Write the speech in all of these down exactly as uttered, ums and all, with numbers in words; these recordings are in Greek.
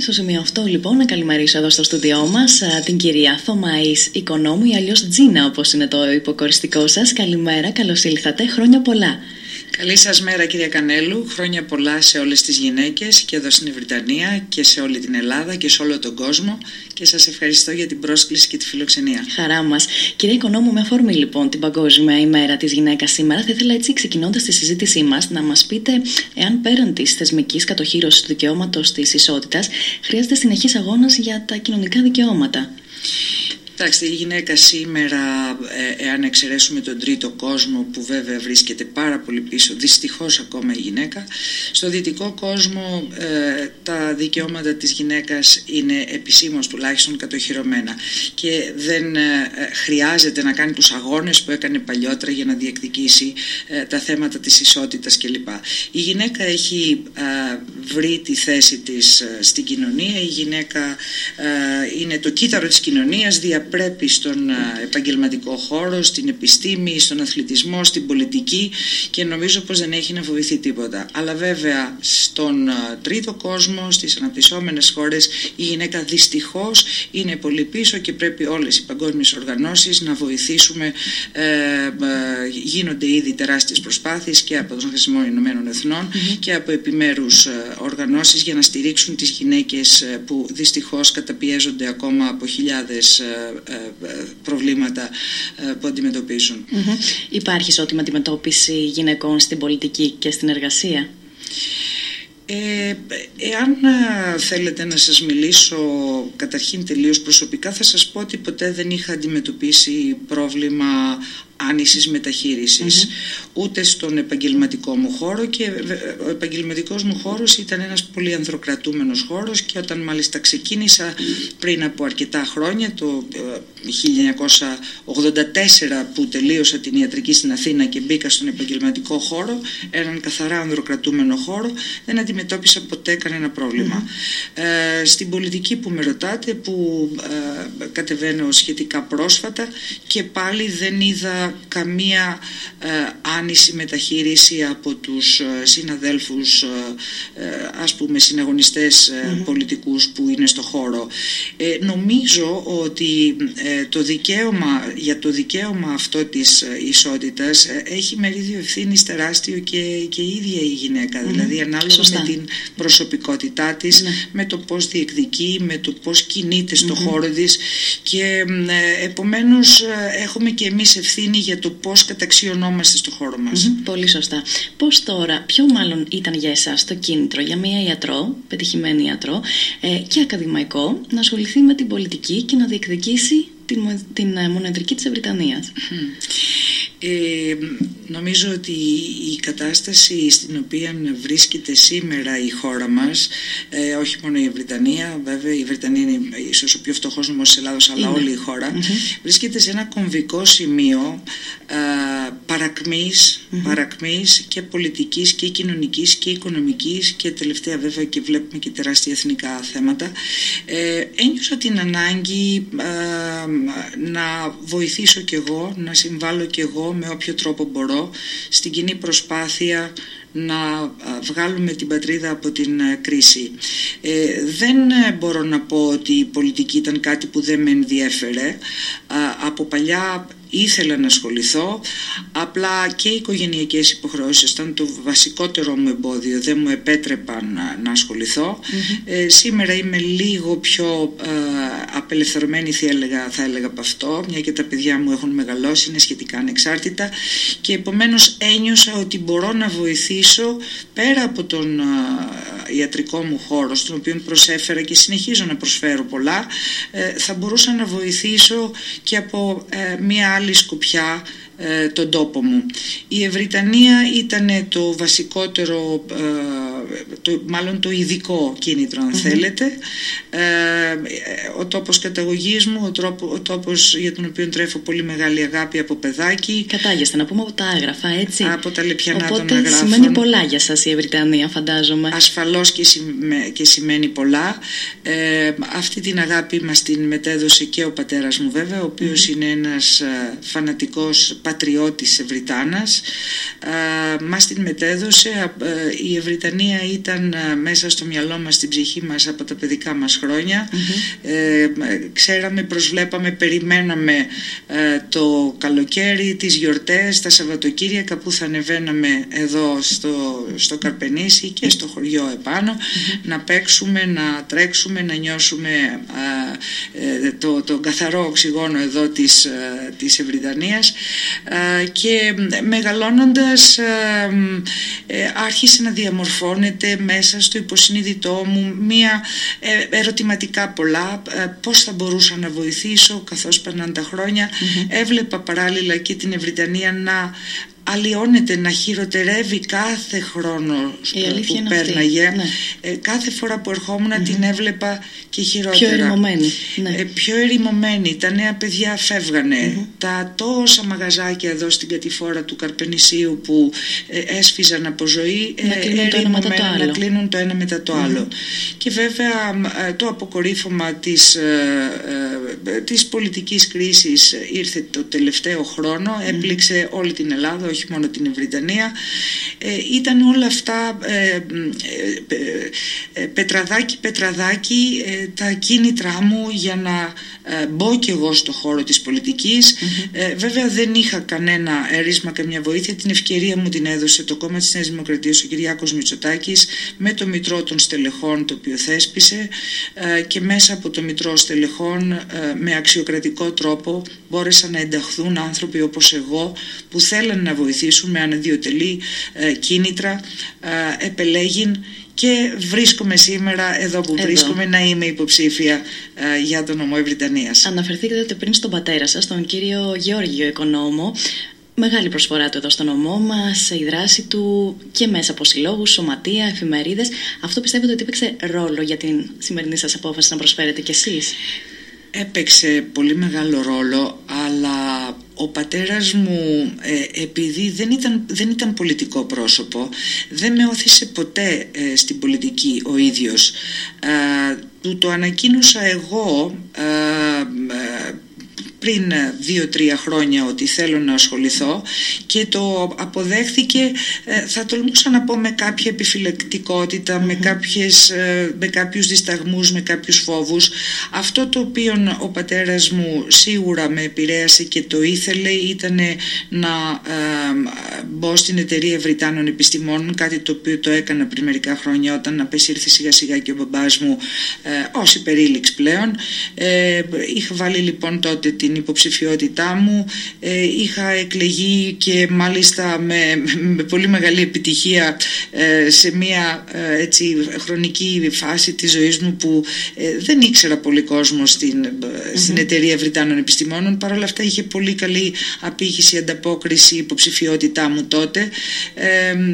στο σημείο αυτό λοιπόν να καλημερίσω εδώ στο στούντιό μας την κυρία Θωμαής Οικονόμου, ή αλλιώς Τζίνα όπως είναι το υποκοριστικό σας. Καλημέρα, καλώς ήλθατε, χρόνια πολλά. Καλή σας μέρα κυρία Κανέλου, χρόνια πολλά σε όλες τις γυναίκες και εδώ στην Βρυτανία και σε όλη την Ελλάδα και σε όλο τον κόσμο, και σας ευχαριστώ για την πρόσκληση και τη φιλοξενία. Χαρά μας. Κυρία Οικονόμου, με αφορμή λοιπόν την Παγκόσμια ημέρα της γυναίκας σήμερα, θα ήθελα έτσι, ξεκινώντας τη συζήτησή μας, να μας πείτε εάν πέραν της θεσμικής κατοχύρωσης του δικαιώματος της ισότητας χρειάζεται συνεχής αγώνας για τα κοινωνικά δικαιώματα. Κοιτάξτε, η γυναίκα σήμερα, ε, εάν εξαιρέσουμε τον τρίτο κόσμο που βέβαια βρίσκεται πάρα πολύ πίσω, δυστυχώς ακόμα η γυναίκα, στο δυτικό κόσμο ε, τα δικαιώματα της γυναίκας είναι επισήμως τουλάχιστον κατοχυρωμένα και δεν ε, χρειάζεται να κάνει τους αγώνες που έκανε παλιότερα για να διεκδικήσει ε, τα θέματα της ισότητας κλπ. Η γυναίκα έχει ε, βρει τη θέση της ε, στην κοινωνία, η γυναίκα ε, είναι το κύτταρο της κοινωνίας, πρέπει στον επαγγελματικό χώρο, στην επιστήμη, στον αθλητισμό, στην πολιτική, και νομίζω πως δεν έχει να φοβηθεί τίποτα. Αλλά βέβαια στον τρίτο κόσμο, στις αναπτυσσόμενες χώρες, η γυναίκα δυστυχώς είναι πολύ πίσω και πρέπει όλες οι παγκόσμιες οργανώσεις να βοηθήσουμε. Ε, ε, γίνονται ήδη τεράστιες προσπάθειες και από τον Οργανισμό Ηνωμένων Εθνών mm-hmm. και από επιμέρους οργανώσεις για να στηρίξουν τις γυναίκες που δυστυχώς καταπιέζονται ακόμα από χιλιάδες προβλήματα που αντιμετωπίζουν. Mm-hmm. Υπάρχει ισότιμη αντιμετώπιση γυναικών στην πολιτική και στην εργασία? Ε, εάν θέλετε να σας μιλήσω καταρχήν τελείως προσωπικά, θα σας πω ότι ποτέ δεν είχα αντιμετωπίσει πρόβλημα άνησης μεταχείρισης mm-hmm. ούτε στον επαγγελματικό μου χώρο, και ο επαγγελματικός μου χώρος ήταν ένας πολύ ανδροκρατούμενος χώρος, και όταν μάλιστα ξεκίνησα πριν από αρκετά χρόνια, το χίλια εννιακόσια ογδόντα τέσσερα που τελείωσα την ιατρική στην Αθήνα και μπήκα στον επαγγελματικό χώρο, έναν καθαρά ανδροκρατούμενο χώρο, δεν αντιμετώπισα ποτέ κανένα πρόβλημα. Mm-hmm. Ε, στην πολιτική που με ρωτάτε, που ε, κατεβαίνω σχετικά πρόσφατα, και πάλι δεν είδα καμία ε, άνηση μεταχείριση από τους ε, συναδέλφους, ε, ας πούμε συναγωνιστές ε, mm-hmm. πολιτικούς που είναι στο χώρο. Ε, νομίζω ότι ε, το δικαίωμα, για το δικαίωμα αυτό της ε, ισότητας ε, έχει μερίδιο ευθύνης τεράστιο και, και η ίδια η γυναίκα, mm-hmm. δηλαδή ανάλογα Σωστά. με την προσωπικότητά της, mm-hmm. με το πώς διεκδικεί, με το πώς κινείται στο mm-hmm. χώρο της, και ε, επομένως ε, έχουμε και εμείς ευθύνη για το πώς καταξιωνόμαστε στο χώρο μας. Mm-hmm, πολύ σωστά. Πώς τώρα, ποιο μάλλον ήταν για εσάς το κίνητρο για μία ιατρό, πετυχημένη ιατρό ε, και ακαδημαϊκό, να ασχοληθεί με την πολιτική και να διεκδικήσει την, την μονοεδρική της Βρυτανίας? Mm. Ε, νομίζω ότι η κατάσταση στην οποία βρίσκεται σήμερα η χώρα μας, ε, όχι μόνο η Βρυτανία, βέβαια η Βρυτανία είναι ίσως ο πιο φτωχός νομός της Ελλάδος, αλλά είναι. όλη η χώρα mm-hmm. βρίσκεται σε ένα κομβικό σημείο ε, παρακμής, mm-hmm. παρακμής και πολιτικής και κοινωνικής και οικονομικής, και τελευταία βέβαια και βλέπουμε και τεράστια εθνικά θέματα. Ε, ένιωσα την ανάγκη ε, να βοηθήσω κι εγώ, να συμβάλλω κι εγώ με όποιο τρόπο μπορώ στην κοινή προσπάθεια να βγάλουμε την πατρίδα από την κρίση. Ε, δεν μπορώ να πω ότι η πολιτική ήταν κάτι που δεν με ενδιέφερε. Από παλιά ήθελα να ασχοληθώ, απλά και οι οικογενειακές υποχρεώσεις ήταν το βασικότερο μου εμπόδιο, δεν μου επέτρεπαν να, να ασχοληθώ. Mm-hmm. Ε, σήμερα είμαι λίγο πιο ε, απελευθερωμένη θα έλεγα, θα έλεγα από αυτό, μια και τα παιδιά μου έχουν μεγαλώσει, είναι σχετικά ανεξάρτητα, και επομένως ένιωσα ότι μπορώ να βοηθήσω πέρα από τον ε, ιατρικό μου χώρο, στον οποίο προσέφερα και συνεχίζω να προσφέρω πολλά, ε, θα μπορούσα να βοηθήσω και από ε, μια άλλη σκοπιά ε, τον τόπο μου. Η Ευρυτανία ήταν το βασικότερο, ε, το, μάλλον το ειδικό κίνητρο αν mm-hmm. θέλετε. Ε, ο τόπος καταγωγής μου, ο, τρόπο, ο τόπος για τον οποίο τρέφω πολύ μεγάλη αγάπη από παιδάκι. Κατάγεστε, να πούμε από τα άγραφα, έτσι. Από τα λεπιανά Οπότε των αγράφων. Σημαίνει πολλά για σας η Ευρυτανία, φαντάζομαι. Ασφαλώς και, σημαίνει, και σημαίνει πολλά. Ε, αυτή την αγάπη μας την μετέδωσε και ο πατέρας μου βέβαια, ο οποίος mm-hmm. είναι ένας α, φανατικός πατριώτης Ευρυτάνας. Α, μας την μετέδωσε. Α, η Ευρυτανία Ευρυτανία ήταν μέσα στο μυαλό μας, στην ψυχή μας από τα παιδικά μας χρόνια. Mm-hmm. ε, ξέραμε, προσβλέπαμε, περιμέναμε ε, το καλοκαίρι, τις γιορτές, τα Σαββατοκύριακα που θα ανεβαίναμε εδώ στο, στο Καρπενήσι και στο χωριό επάνω, mm-hmm. να παίξουμε, να τρέξουμε, να νιώσουμε ε, ε, το, το καθαρό οξυγόνο εδώ της, ε, της Ευρυτανίας. Ε, και μεγαλώνοντας ε, ε, άρχισε να διαμορφώνεται μέσα στο υποσυνείδητό μου μία ε, ερωτηματικά πολλά, ε, πώς θα μπορούσα να βοηθήσω καθώς περνάνε τα χρόνια. Mm-hmm. Έβλεπα παράλληλα και την Ευρυτανία να αλλοιώνεται, να χειροτερεύει κάθε χρόνο που πέρναγε. Ναι. Ε, κάθε φορά που ερχόμουν mm-hmm. την έβλεπα και χειρότερα. Πιο ερημωμένη. Ναι. Ε, πιο ερημωμένη. Τα νέα παιδιά φεύγανε. Mm-hmm. Τα τόσα μαγαζάκια εδώ στην κατηφόρα του Καρπενησίου που ε, έσφιζαν από ζωή, να, ε, κλείνουν, το ένα μετά το άλλο. να κλείνουν το ένα μετά το mm-hmm. άλλο. Και βέβαια ε, το αποκορύφωμα της, ε, ε, της πολιτικής κρίσης ήρθε το τελευταίο χρόνο, mm-hmm. έπληξε όλη την Ελλάδα, όχι μόνο την Ευρυτανία. Ε, ήταν όλα αυτά ε, ε, ε, πετραδάκι πετραδάκι ε, τα κίνητρά μου για να ε, μπω κι εγώ στο χώρο της πολιτικής. Mm-hmm. ε, βέβαια δεν είχα κανένα έρισμα, καμιά βοήθεια. Την ευκαιρία μου την έδωσε το κόμμα της Νέας Δημοκρατίας, ο Κυριάκος Μητσοτάκης, με το Μητρό των Στελεχών το οποίο θέσπισε, ε, και μέσα από το Μητρό Στελεχών ε, με αξιοκρατικό τρόπο μπόρεσαν να ενταχθούν άνθρωποι όπως εγώ που θέλαν να βοηθήσουν με αναδιοτελή ε, κίνητρα, ε, επελέγην, και βρίσκομαι σήμερα εδώ που εδώ. βρίσκομαι να είμαι υποψήφια ε, για τον νομό Ευρυτανίας. Αναφερθήκατε πριν στον πατέρα σας, τον κύριο Γεώργιο Οικονόμο. Μεγάλη προσφορά του εδώ στο νομό μας, η δράση του και μέσα από συλλόγους, σωματεία, εφημερίδες. Αυτό πιστεύετε ότι έπαιξε ρόλο για την σημερινή σας απόφαση να προσφέρετε κι εσείς? Έπαιξε πολύ μεγάλο ρόλο, αλλά ο πατέρας μου, ε, επειδή δεν ήταν, δεν ήταν πολιτικό πρόσωπο, δεν με όθησε ποτέ ε, στην πολιτική ο ίδιος. Ε, του το ανακοίνωσα εγώ ε, ε, πριν δύο-τρία χρόνια ότι θέλω να ασχοληθώ και το αποδέχθηκε, θα τολμούσα να πω, με κάποια επιφυλακτικότητα, mm-hmm. με, κάποιες, με κάποιους δισταγμούς, με κάποιους φόβους. Αυτό το οποίο ο πατέρας μου σίγουρα με επηρέασε και το ήθελε ήταν να ε, μπω στην εταιρεία Βρυτάνων Επιστημών, κάτι το οποίο το έκανα πριν μερικά χρόνια όταν απεσήρθη σιγά σιγά και ο μπαμπάς μου ε, ως υπερήλιξ πλέον. Ε, είχα βάλει λοιπόν τότε την υποψηφιότητά μου, ε, είχα εκλεγεί και μάλιστα με, με πολύ μεγάλη επιτυχία ε, σε μια ε, έτσι, χρονική φάση της ζωής μου που ε, δεν ήξερα πολύ κόσμο στην, mm-hmm. στην εταιρεία Βρυτάνων Επιστημόνων. Παρ' όλα αυτά είχε πολύ καλή απήχηση, ανταπόκριση, υποψηφιότητά μου τότε, ε,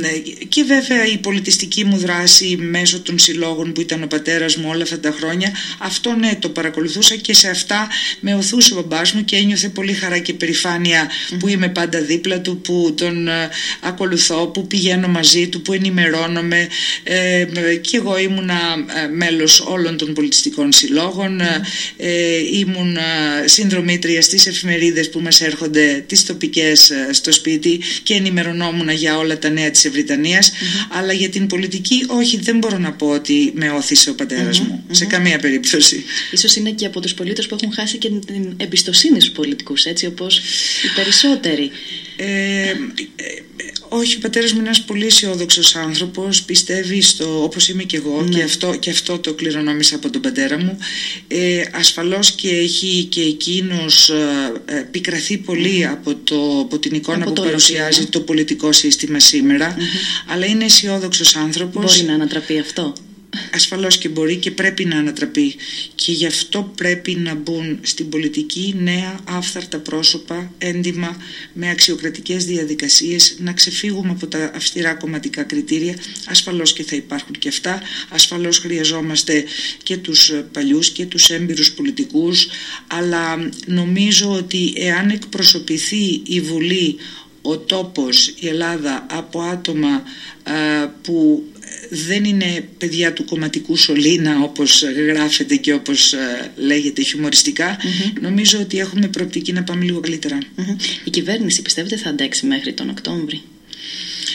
και βέβαια η πολιτιστική μου δράση μέσω των συλλόγων που ήταν ο πατέρας μου όλα αυτά τα χρόνια, αυτό ναι, το παρακολουθούσα και σε αυτά με οθούσε ο μπαμπάς μου και ένιωθε πολύ χαρά και περηφάνεια mm-hmm. που είμαι πάντα δίπλα του, που τον uh, ακολουθώ, που πηγαίνω μαζί του, που ενημερώνομαι, ε, και εγώ ήμουνα uh, μέλος όλων των πολιτιστικών συλλόγων, mm-hmm. ε, ήμουν uh, συνδρομήτρια στις εφημερίδες που μας έρχονται τις τοπικές uh, στο σπίτι και ενημερωνόμουν για όλα τα νέα της Ευρυτανίας, mm-hmm. αλλά για την πολιτική όχι, δεν μπορώ να πω ότι με όθησε ο πατέρας mm-hmm. μου, mm-hmm. σε καμία περίπτωση. Ίσως είναι και από τους πολίτες που έχουν χάσει και την εμπιστοσύνη στους πολιτικούς, έτσι όπως οι περισσότεροι. Ε, ε, όχι, ο πατέρας μου είναι ένας πολύ αισιόδοξος άνθρωπος, πιστεύει στο, όπως είμαι και εγώ, ναι. και, αυτό, και αυτό το κληρονόμησα από τον πατέρα μου. Ε, ασφαλώς και έχει και εκείνος ε, πικραθεί πολύ mm-hmm. από, το, από την εικόνα από που παρουσιάζει ναι. το πολιτικό σύστημα σήμερα, mm-hmm. αλλά είναι αισιόδοξος άνθρωπος. Μπορεί να ανατραπεί αυτό. Ασφαλώς και μπορεί και πρέπει να ανατραπεί, και γι' αυτό πρέπει να μπουν στην πολιτική νέα άφθαρτα πρόσωπα, έντιμα, με αξιοκρατικές διαδικασίες, να ξεφύγουμε από τα αυστηρά κομματικά κριτήρια. Ασφαλώς και θα υπάρχουν και αυτά, ασφαλώς χρειαζόμαστε και τους παλιούς και τους έμπειρους πολιτικούς, αλλά νομίζω ότι εάν εκπροσωπηθεί η Βουλή, ο τόπος, η Ελλάδα από άτομα α, που δεν είναι παιδιά του κομματικού σωλήνα όπως γράφεται και όπως ε, λέγεται χιουμοριστικά, mm-hmm. νομίζω ότι έχουμε προοπτική να πάμε λίγο καλύτερα. Mm-hmm. Η κυβέρνηση πιστεύετε θα αντέξει μέχρι τον Οκτώβρη?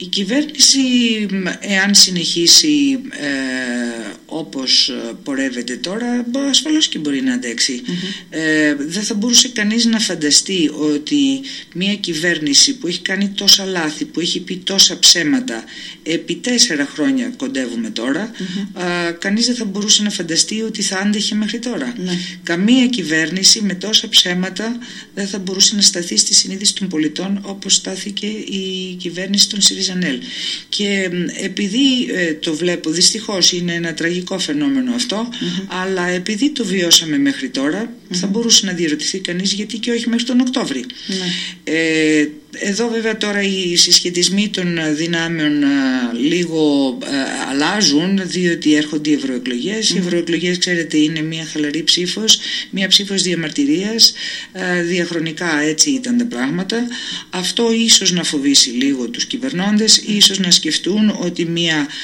Η κυβέρνηση, εάν συνεχίσει ε, όπως πορεύεται τώρα, ασφαλώς και μπορεί να αντέξει. Mm-hmm. Ε, δεν θα μπορούσε κανείς να φανταστεί ότι μια κυβέρνηση που έχει κάνει τόσα λάθη, που έχει πει τόσα ψέματα, επί τέσσερα χρόνια κοντεύουμε τώρα, mm-hmm. α, κανείς δεν θα μπορούσε να φανταστεί ότι θα άντεχε μέχρι τώρα. Mm-hmm. Καμία κυβέρνηση με τόσα ψέματα δεν θα μπορούσε να σταθεί στη συνείδηση των πολιτών όπως στάθηκε η κυβέρνηση των ΣΥΡΙΖΑΝΕΛ. Και επειδή ε, το βλέπω, δυστυχώς είναι ένα τραγικό φαινόμενο αυτό, mm-hmm. αλλά επειδή το βιώσαμε μέχρι τώρα, mm-hmm. θα μπορούσε να διερωτηθεί κανείς γιατί και όχι μέχρι τον Οκτώβρη. Mm-hmm. Ε, εδώ βέβαια τώρα οι συσχετισμοί των δυνάμεων α, λίγο α, αλλάζουν, διότι έρχονται οι ευρωεκλογές. Mm-hmm. Οι ευρωεκλογές, ξέρετε, είναι μια χαλαρή ψήφος, μια ψήφος διαμαρτυρίας. Α, διαχρονικά έτσι ήταν τα πράγματα. Αυτό ίσως να φοβήσει λίγο τους κυβερνώντες, ίσως να σκεφτούν ότι μια, α,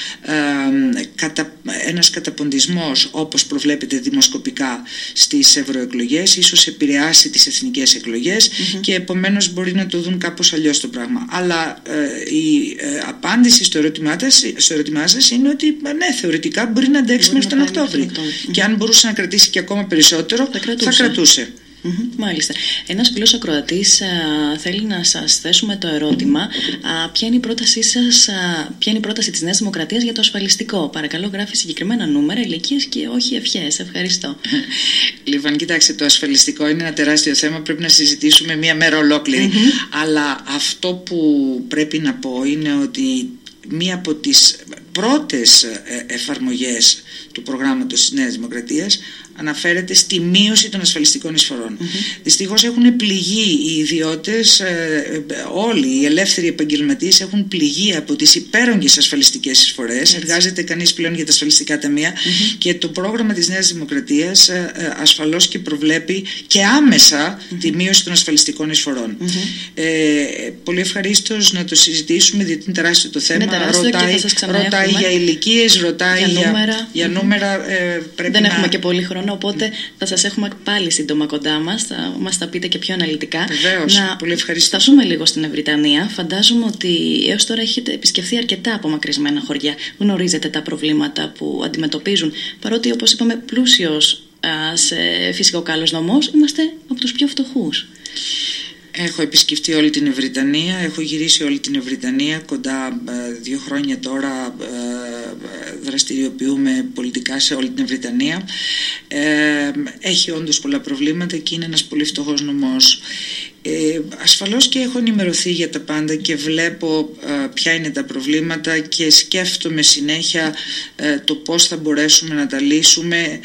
κατα, ένας καταποντισμός, όπως προβλέπεται δημοσκοπικά στις ευρωεκλογές, ίσως επηρεάσει τις εθνικές εκλογές, mm-hmm. και επομένως μπορεί να το δουν κάπως αλλιώς το πράγμα. Αλλά ε, η ε, απάντηση στο ερώτημά, στο ερώτημά σας είναι ότι ναι, θεωρητικά μπορεί να αντέξει μέχρι τον Οκτώβρη. Mm-hmm. Και αν μπορούσε να κρατήσει και ακόμα περισσότερο, θα κρατούσε. Θα κρατούσε. Mm-hmm, μάλιστα. Ένας φίλος ακροατής α, θέλει να σας θέσουμε το ερώτημα, α, ποια είναι η πρότασή σας, α, ποια είναι η πρόταση της Νέας Δημοκρατίας για το ασφαλιστικό. Παρακαλώ, γράφει συγκεκριμένα νούμερα, ηλικίες και όχι ευχές. Ευχαριστώ. Λοιπόν, κοιτάξτε, το ασφαλιστικό είναι ένα τεράστιο θέμα, πρέπει να συζητήσουμε μία μέρα ολόκληρη. Mm-hmm. Αλλά αυτό που πρέπει να πω είναι ότι μία από τις πρώτες εφαρμογές του προγράμματος της Νέας Δημοκρατίας αναφέρεται στη μείωση των ασφαλιστικών εισφορών. Mm-hmm. Δυστυχώς έχουν πληγεί οι ιδιώτες, ε, όλοι οι ελεύθεροι επαγγελματίες έχουν πληγεί από τις υπέρογγες ασφαλιστικές εισφορές. Mm-hmm. Εργάζεται κανείς πλέον για τα ασφαλιστικά ταμεία, mm-hmm. και το πρόγραμμα της Νέας Δημοκρατίας ε, ε, ασφαλώς και προβλέπει και άμεσα mm-hmm. τη μείωση των ασφαλιστικών εισφορών. Mm-hmm. Ε, πολύ ευχαρίστως να το συζητήσουμε, διότι είναι τεράστιο το θέμα. Τεράστιο, ρωτάει ρωτάει για ηλικίες, ρωτάει για νούμερα. Για, για νούμερα mm-hmm. ε, πρέπει Δεν να... έχουμε και πολύ χρόνο. Οπότε θα σας έχουμε πάλι σύντομα κοντά μας, θα μας τα πείτε και πιο αναλυτικά. Βεβαίως, να πολύ ευχαριστώ. Σταθούμε λίγο στην Ευρυτανία. Φαντάζομαι ότι έως τώρα έχετε επισκεφθεί αρκετά απομακρυσμένα χωριά. Γνωρίζετε τα προβλήματα που αντιμετωπίζουν, παρότι, όπως είπαμε, πλούσιος α, σε φυσικό κάλος νομός, είμαστε από τους πιο φτωχούς. Έχω επισκεφτεί όλη την Ευρυτανία, έχω γυρίσει όλη την Ευρυτανία, κοντά ε, δύο χρόνια τώρα ε, δραστηριοποιούμε πολιτικά σε όλη την Ευρυτανία. Ε, έχει όντως πολλά προβλήματα και είναι ένας πολύ φτωχός νομός. Ε, ασφαλώς και έχω ενημερωθεί για τα πάντα και βλέπω ε, ποια είναι τα προβλήματα και σκέφτομαι συνέχεια ε, το πώς θα μπορέσουμε να τα λύσουμε. Ε,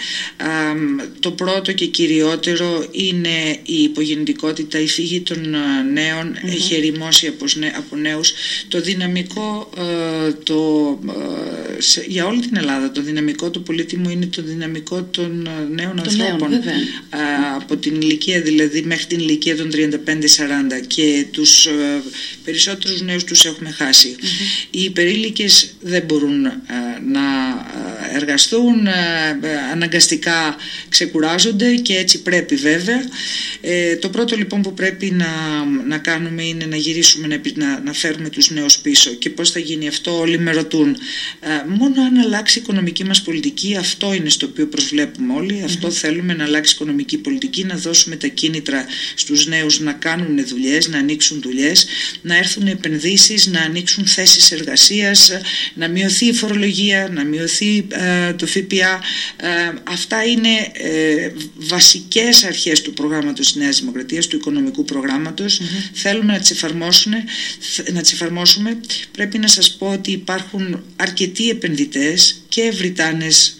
το πρώτο και κυριότερο είναι η υπογεννητικότητα, η φύγη των ε, νέων. Mm-hmm. Έχει ερημώσει από, από νέους. Το δυναμικό ε, το, ε, σε, για όλη την Ελλάδα, το δυναμικό το πολύτιμο είναι το δυναμικό των ε, νέων των ανθρώπων. Νέων, ε, από την ηλικία δηλαδή μέχρι την ηλικία των τριάντα πέντε σαράντα, και τους ε, περισσότερους νέους τους έχουμε χάσει. Mm-hmm. Οι υπερήλικες δεν μπορούν ε, να εργαστούν, ε, αναγκαστικά ξεκουράζονται και έτσι πρέπει βέβαια. Ε, το πρώτο λοιπόν που πρέπει να, να κάνουμε είναι να γυρίσουμε, να, να, να φέρουμε τους νέους πίσω. Και πώς θα γίνει αυτό? Όλοι με ρωτούν. Ε, μόνο αν αλλάξει η οικονομική μας πολιτική, αυτό είναι στο οποίο προσβλέπουμε όλοι. Mm-hmm. Αυτό θέλουμε, να αλλάξει η οικονομική πολιτική, να δώσουμε τα κίνητρα στους νέους να κάνουν δουλειές, να ανοίξουν δουλειές, να έρθουν επενδύσεις, να ανοίξουν θέσεις εργασίας, να μειωθεί η φορολογία, να μειωθεί ε, το ΦΠΑ. Ε, αυτά είναι ε, βασικές αρχές του προγράμματος της Νέας Δημοκρατίας, του οικονομικού προγράμματος. Mm-hmm. Θέλουμε να τις εφαρμόσουμε, να τις εφαρμόσουμε. Πρέπει να σας πω ότι υπάρχουν αρκετοί επενδυτές και Ευρυτάνες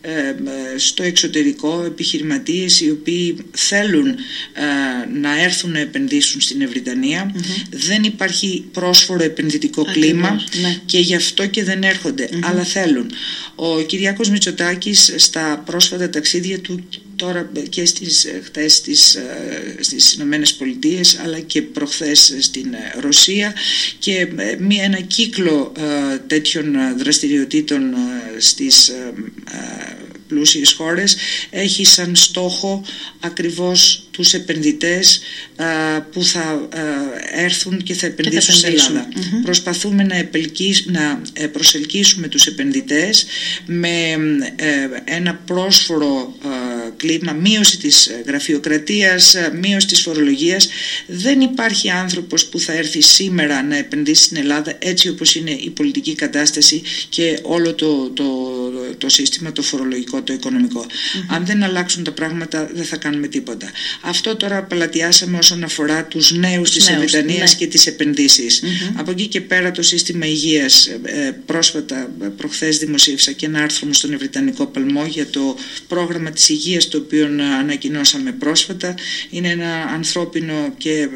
στο εξωτερικό, επιχειρηματίες οι οποίοι θέλουν ε, να έρθουν να επενδύσουν στην Ευρυτανία. Mm-hmm. Δεν υπάρχει πρόσφορο επενδυτικό Ακριβώς, κλίμα, ναι. και γι' αυτό και δεν έρχονται, mm-hmm. αλλά θέλουν. Ο Κυριάκος Μητσοτάκης στα πρόσφατα ταξίδια του, τώρα και στις, χτες στις, στις Ηνωμένες Πολιτείες αλλά και προχθές στην Ρωσία, και μία, ένα κύκλο ε, τέτοιων δραστηριοτήτων ε, στις ε, πλούσιες χώρες, έχει σαν στόχο ακριβώς τους επενδυτές α, που θα α, έρθουν και θα επενδύσουν σε Ελλάδα. Mm-hmm. Προσπαθούμε να, επελκύσ, να προσελκύσουμε τους επενδυτές με ε, ένα πρόσφορο α, κλίμα, μείωση της γραφειοκρατίας, μείωση της φορολογίας. Δεν υπάρχει άνθρωπος που θα έρθει σήμερα να επενδύσει στην Ελλάδα έτσι όπως είναι η πολιτική κατάσταση και όλο το, το, το σύστημα, το φορολογικό, το οικονομικό. Mm-hmm. Αν δεν αλλάξουν τα πράγματα δεν θα κάνουμε τίποτα. Αυτό τώρα παλατιάσαμε όσον αφορά τους νέους της Ευρυτανίας ναι. και τις επενδύσεις. Mm-hmm. Από εκεί και πέρα το σύστημα υγείας, ε, πρόσφατα προχθές δημοσίευσα και ένα άρθρο μου στον Ευρυτανικό Παλμό για το πρόγραμμα της υγείας το οποίο ανακοινώσαμε πρόσφατα. Είναι ένα ανθρώπινο και ε,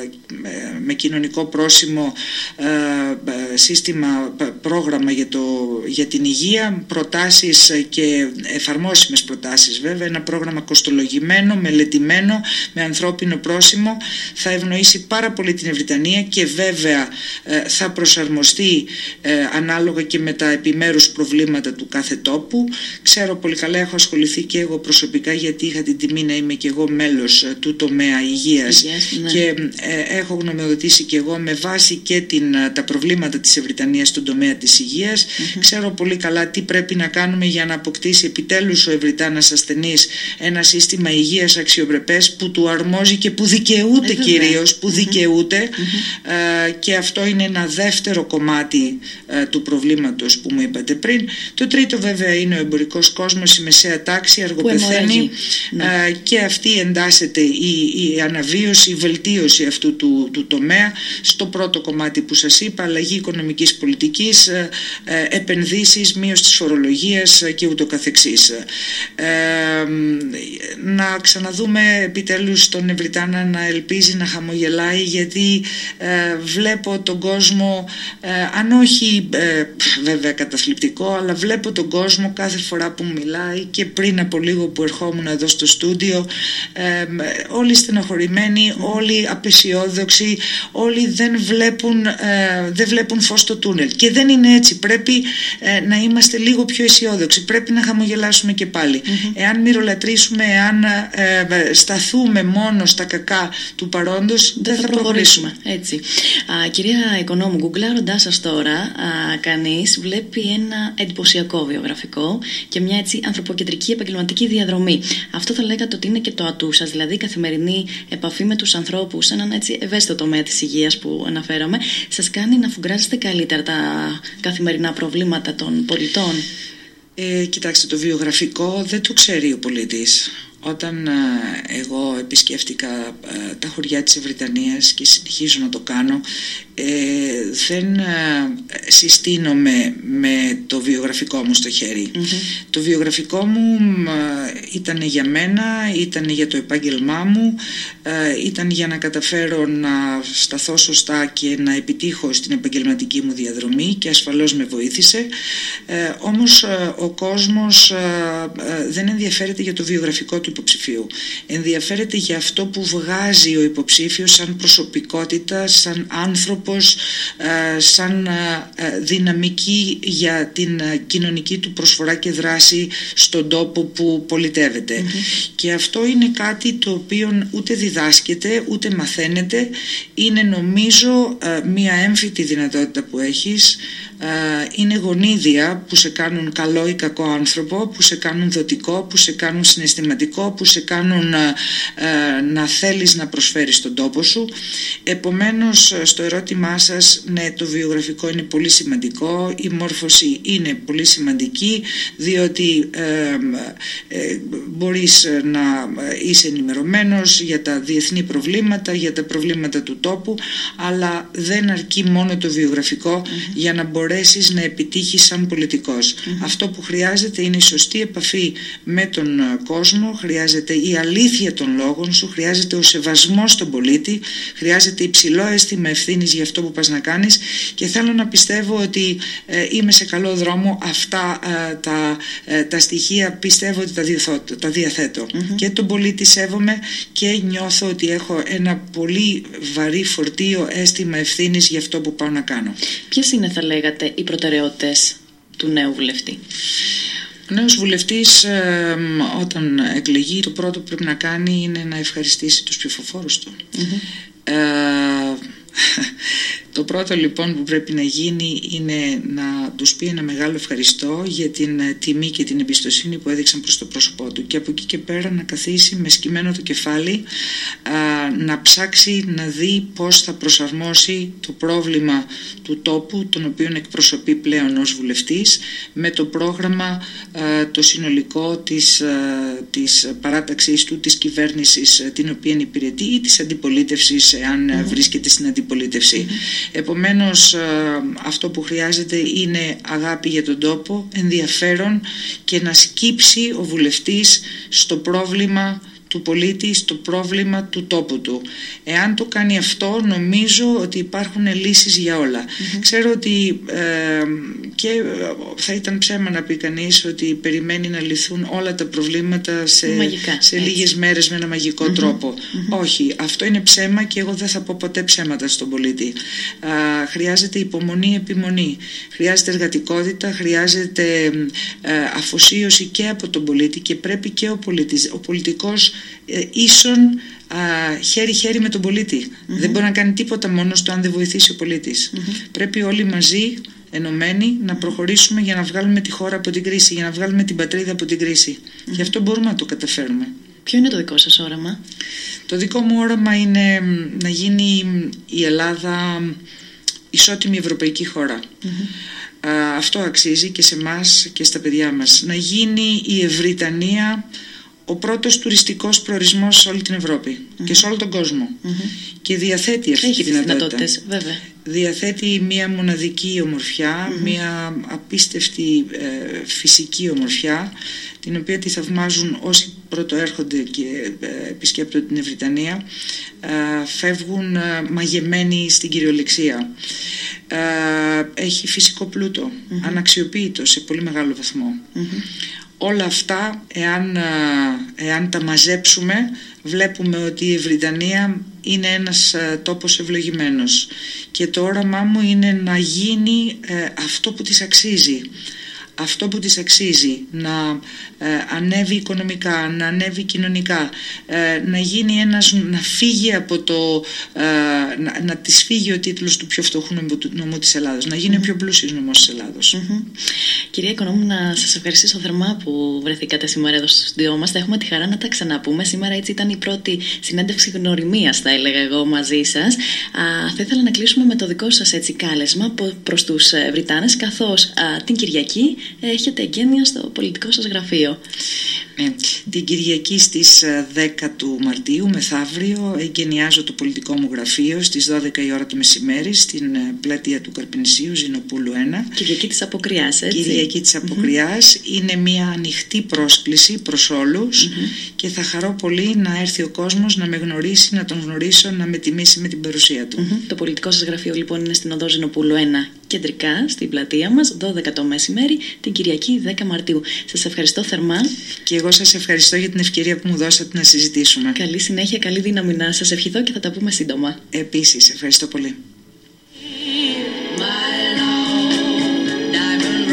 με κοινωνικό πρόσημο ε, σύστημα, πρόγραμμα για, το, για την υγεία, προτάσεις και εφαρμόσιμες προτάσεις βέβαια, ένα πρόγραμμα κοστολογημένο, μελετημένο, με ανθρώπινο πρόσημο, θα ευνοήσει πάρα πολύ την Ευρυτανία και βέβαια ε, θα προσαρμοστεί ε, ανάλογα και με τα επιμέρους προβλήματα του κάθε τόπου. Ξέρω πολύ καλά, έχω ασχοληθεί και εγώ προσωπικά γιατί είχα την τιμή να είμαι και εγώ μέλος ε, του τομέα υγείας yes, ναι. και ε, έχω γνωμοδοτήσει και εγώ με βάση και την, τα προβλήματα της Ευρυτανίας στον τομέα της υγείας. Mm-hmm. Ξέρω πολύ καλά τι πρέπει να κάνουμε για να αποκτήσει επιτέλους ο Ευρυτάνας ασθενής ένα σύστημα υγείας αξιοπρεπές που του αρμόζει και που δικαιούται, ε, κυρίως που mm-hmm. δικαιούται mm-hmm. Ε, και αυτό είναι ένα δεύτερο κομμάτι ε, του προβλήματος που μου είπατε πριν. Το τρίτο βέβαια είναι ο εμπορικός κόσμος, η μεσαία τάξη αργοπεθαίνει ε, και αυτή εντάσσεται η, η αναβίωση, η βελτίωση αυτού του, του τομέα στο πρώτο κομμάτι που σας είπα, αλλαγή οικονομικής πολιτικής, ε, ε, επενδύσεις, μείωση της φορολογίας ε, και ούτω καθεξής. Ε, να ξαναδούμε επιτέλους τον Ευρυτάνα να ελπίζει, να χαμογελάει, γιατί ε, βλέπω τον κόσμο ε, αν όχι ε, βέβαια καταθλιπτικό, αλλά βλέπω τον κόσμο κάθε φορά που μιλάει και πριν από λίγο που ερχόμουν εδώ στο στούντιο, ε, όλοι στενοχωρημένοι, όλοι απεσιόδοξοι, όλοι δεν βλέπουν, ε, δεν βλέπουν φως στο τούνελ και δεν είναι έτσι. Πρέπει ε, να είμαστε λίγο πιο αισιόδοξοι, πρέπει να χαμογελάσουμε και πάλι. Mm-hmm. Εάν μυρολατρήσουμε, εάν ε, σταθούμε μόνο στα κακά του παρόντος, δεν, δεν θα, θα προχωρήσουμε. Έτσι. Α, κυρία Οικονόμου, γκουγκλάροντάς σας τώρα, α, κανείς βλέπει ένα εντυπωσιακό βιογραφικό και μια έτσι ανθρωποκεντρική επαγγελματική διαδρομή. Αυτό θα λέγατε ότι είναι και το ατού σας, δηλαδή η καθημερινή επαφή με τους ανθρώπους σε έναν έτσι ευαίσθητο τομέα της υγείας που αναφέραμε, σας κάνει να φουγκράζεστε καλύτερα τα καθημερινά προβλήματα των πολιτών. Ε, κοιτάξτε, το βιογραφικό δεν το ξέρει ο πολίτης. Όταν ε, εγώ επισκέφτηκα ε, τα χωριά της Ευρυτανίας και συνεχίζω να το κάνω, ε, δεν ε, συστήνομαι με το βιογραφικό μου στο χέρι. Mm-hmm. Το βιογραφικό μου ε, ήταν για μένα, ήταν για το επάγγελμά μου, ε, ήταν για να καταφέρω να σταθώ σωστά και να επιτύχω στην επαγγελματική μου διαδρομή και ασφαλώς με βοήθησε. Ε, όμως ε, ο κόσμος ε, ε, δεν ενδιαφέρεται για το βιογραφικό του υποψηφίου. Ενδιαφέρεται για αυτό που βγάζει ο υποψήφιος σαν προσωπικότητα, σαν άνθρωπος, σαν δυναμική για την κοινωνική του προσφορά και δράση στον τόπο που πολιτεύεται. Mm-hmm. Και αυτό είναι κάτι το οποίο ούτε διδάσκεται ούτε μαθαίνεται. Είναι νομίζω μία έμφυτη δυνατότητα που έχεις. Είναι γονίδια που σε κάνουν καλό ή κακό άνθρωπο, που σε κάνουν δοτικό, που σε κάνουν συναισθηματικό, που σε κάνουν α, α, να θέλεις να προσφέρεις τον τόπο σου. Επομένως, στο ερώτημά σας, ναι, το βιογραφικό είναι πολύ σημαντικό, η μόρφωση είναι πολύ σημαντική, διότι ε, ε, μπορείς να είσαι ενημερωμένος για τα διεθνή προβλήματα, για τα προβλήματα του τόπου, αλλά δεν αρκεί μόνο το βιογραφικό mm-hmm. για να μπορέσεις να επιτύχεις σαν πολιτικός. Mm-hmm. Αυτό που χρειάζεται είναι η σωστή επαφή με τον κόσμο, χρειάζεται η αλήθεια των λόγων σου, χρειάζεται ο σεβασμός στον πολίτη, χρειάζεται υψηλό αίσθημα ευθύνης για αυτό που πας να κάνεις και θέλω να πιστεύω ότι ε, είμαι σε καλό δρόμο. Αυτά ε, τα, ε, τα στοιχεία πιστεύω ότι τα, διαθώ, τα διαθέτω. Mm-hmm. Και τον πολίτη σέβομαι και νιώθω ότι έχω ένα πολύ βαρύ φορτίο αίσθημα ευθύνης για αυτό που πάω να κάνω. Ποιες είναι, θα λέγατε, οι προτεραιότητες του νέου βουλευτή? Ο νέος βουλευτής ε, όταν εκλεγεί, το πρώτο που πρέπει να κάνει είναι να ευχαριστήσει τους ψηφοφόρους του. Mm-hmm. ε, Το πρώτο λοιπόν που πρέπει να γίνει είναι να τους πει ένα μεγάλο ευχαριστώ για την τιμή και την εμπιστοσύνη που έδειξαν προς το πρόσωπό του, και από εκεί και πέρα να καθίσει με σκυμμένο το κεφάλι, α, να ψάξει να δει πώς θα προσαρμόσει το πρόβλημα του τόπου τον οποίο εκπροσωπεί πλέον ως βουλευτής με το πρόγραμμα α, το συνολικό της, α, της παράταξης του, της κυβέρνησης α, την οποία υπηρετεί, ή της αντιπολίτευσης εάν mm-hmm. βρίσκεται στην αντιπολίτευση. Mm-hmm. Επομένως αυτό που χρειάζεται είναι αγάπη για τον τόπο, ενδιαφέρον, και να σκύψει ο βουλευτής στο πρόβλημα του πολίτη, στο πρόβλημα του τόπου του. Εάν το κάνει αυτό, νομίζω ότι υπάρχουν λύσεις για όλα. Mm-hmm. Ξέρω ότι ε, και θα ήταν ψέμα να πει κανείς ότι περιμένει να λυθούν όλα τα προβλήματα σε, Μαγικά, σε λίγες μέρες με ένα μαγικό mm-hmm. τρόπο. Mm-hmm. Όχι, αυτό είναι ψέμα, και εγώ δεν θα πω ποτέ ψέματα στον πολίτη. Α, χρειάζεται υπομονή, επιμονή. Χρειάζεται εργατικότητα, χρειάζεται ε, αφοσίωση και από τον πολίτη, και πρέπει και ο, πολιτης, ο πολιτικός ε, ίσον χέρι-χέρι με τον πολίτη. Mm-hmm. Δεν μπορεί να κάνει τίποτα μόνος του αν δεν βοηθήσει ο πολίτης. Mm-hmm. Πρέπει όλοι μαζί, ενωμένοι, να προχωρήσουμε για να βγάλουμε τη χώρα από την κρίση, για να βγάλουμε την πατρίδα από την κρίση. Mm-hmm. Γι' αυτό μπορούμε να το καταφέρουμε. Ποιο είναι το δικό σας όραμα? Το δικό μου όραμα είναι να γίνει η Ελλάδα ισότιμη ευρωπαϊκή χώρα. Mm-hmm. Α, αυτό αξίζει και σε εμάς και στα παιδιά μας. Να γίνει η Ευρυτανία ο πρώτος τουριστικός προορισμός σε όλη την Ευρώπη mm-hmm. και σε όλο τον κόσμο. Mm-hmm. Και διαθέτει αυτή τη δυνατότητα. Βέβαια. Διαθέτει μια μοναδική ομορφιά, mm-hmm. μια απίστευτη ε, φυσική ομορφιά, την οποία τη θαυμάζουν όσοι πρωτοέρχονται και ε, επισκέπτονται την Ευρυτανία, ε, φεύγουν ε, μαγεμένοι στην κυριολεξία. Ε, έχει φυσικό πλούτο, mm-hmm. αναξιοποίητο σε πολύ μεγάλο βαθμό. Mm-hmm. Όλα αυτά, εάν, εάν τα μαζέψουμε, βλέπουμε ότι η Ευρυτανία είναι ένας τόπος ευλογημένος, και το όραμά μου είναι να γίνει ε, αυτό που της αξίζει. Αυτό που της αξίζει, να ε, ανέβει οικονομικά, να ανέβει κοινωνικά, ε, να γίνει ένας, να φύγει από το, ε, να, να της φύγει ο τίτλος του πιο φτωχού νομού, νομού της Ελλάδος, να γίνει mm-hmm. ο πιο πλούσιος νομός της Ελλάδος. Mm-hmm. Κυρία Οικονόμου, να σας ευχαριστήσω θερμά που βρεθήκατε σήμερα εδώ στο στούντιό μας. Θα έχουμε τη χαρά να τα ξαναπούμε. Σήμερα έτσι ήταν η πρώτη συνέντευξη γνωριμίας, θα έλεγα εγώ, μαζί σας. Α, θα ήθελα να κλείσουμε με το δικό σας έτσι κάλεσμα προς τους Βρυτάνες, καθώς α, την Κυριακή έχετε εγγένεια στο πολιτικό σας γραφείο. Ναι, την Κυριακή στις δέκα του Μαρτίου, μεθαύριο, εγκαινιάζω το πολιτικό μου γραφείο στις δώδεκα η ώρα το μεσημέρι στην πλατεία του Καρπενησίου, Ζηνοπούλου ένα. Κυριακή της Αποκριάς, έτσι. Κυριακή της Αποκριάς. Mm-hmm. Είναι μια ανοιχτή πρόσκληση προς όλους mm-hmm. και θα χαρώ πολύ να έρθει ο κόσμος να με γνωρίσει, να τον γνωρίσω, να με τιμήσει με την παρουσία του. Mm-hmm. Το πολιτικό σας γραφείο λοιπόν είναι στην οδό Ζηνοπούλου ένα, κεντρικά στην πλατεία μας, δώδεκα το μεσημέρι, την Κυριακή δέκα Μαρτίου. Σας ευχαριστώ θερμά. Και εγώ σας ευχαριστώ για την ευκαιρία που μου δώσατε να συζητήσουμε. Καλή συνέχεια, καλή δύναμη να σας ευχηθώ, και θα τα πούμε σύντομα. Επίσης, ευχαριστώ πολύ.